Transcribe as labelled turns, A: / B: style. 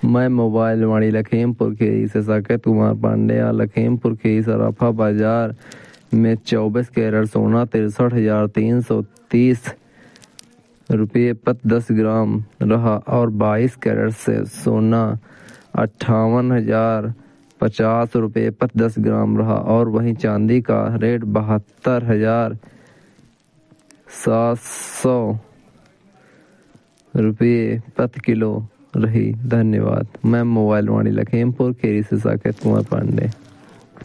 A: मैं मोबाइल वाणी लखीमपुर खीरी से साकेत कुमार पांड्या। लखीमपुर खीरी सराफा बाजार में 24 कैरेट सोना 63,330 रुपये प्रति 10 ग्राम रहा और 22 कैरेट से सोना 58,050 रुपये प्रति 10 ग्राम रहा और वहीं चांदी का रेट 72,700 रुपये प्रति किलो रही। धन्यवाद। मैं मोबाइल वाणी लखीमपुर खीरी से साकेत कुमार पांडे।